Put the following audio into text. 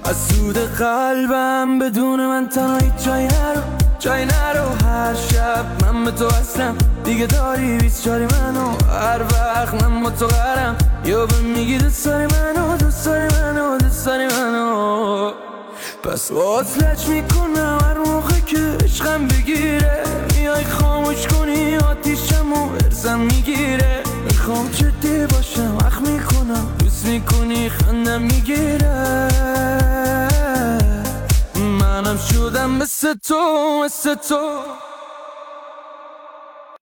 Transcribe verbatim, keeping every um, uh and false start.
از سود قلبم بدون من تنهایی جای نرو جای نرو. هر شب من به تو هستم دیگه داری بیست چاری منو. هر وقت من با تو قرم یا به میگی دوست داری منو دوست داری منو دوست داری منو. پس وصلت میکنم هر موقع که عشقم بگیره. میای خاموش کنی آتیشمو ارزم میگیره. میخوام جدی باشم وقت میکنم دوست میکنی خندم میگیره. منم شدم مثل تو مثل تو.